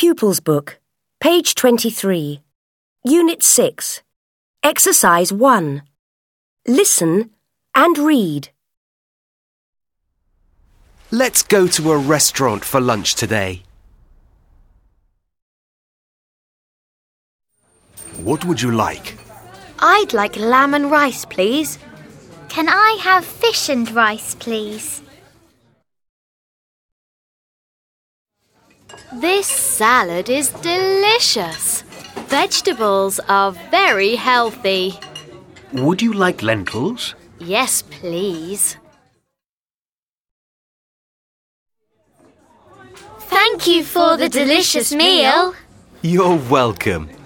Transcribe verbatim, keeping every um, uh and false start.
Pupils Book, page twenty-three, Unit six, Exercise one. Listen and read. Let's go to a restaurant for lunch today. What would you like? I'd like lamb and rice, please. Can I have fish and rice, please? This salad is delicious. Vegetables are very healthy. Would you like lentils? Yes, please. Thank you for the delicious meal. You're welcome.